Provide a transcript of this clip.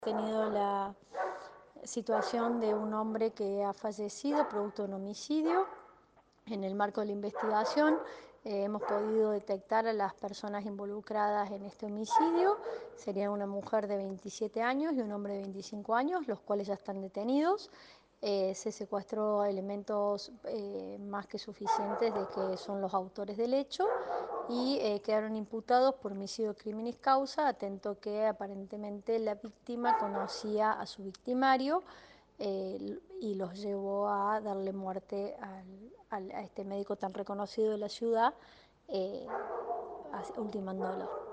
Tenido la situación de un hombre que ha fallecido producto de un homicidio. En el marco de la investigación hemos podido detectar a las personas involucradas en este homicidio. Sería una mujer de 27 años y un hombre de 25 años, los cuales ya están detenidos. Se secuestró elementos más que suficientes de que son los autores del hecho y quedaron imputados por homicidio criminis causa, atento que aparentemente la víctima conocía a su victimario y los llevó a darle muerte a este médico tan reconocido de la ciudad, ultimándolo.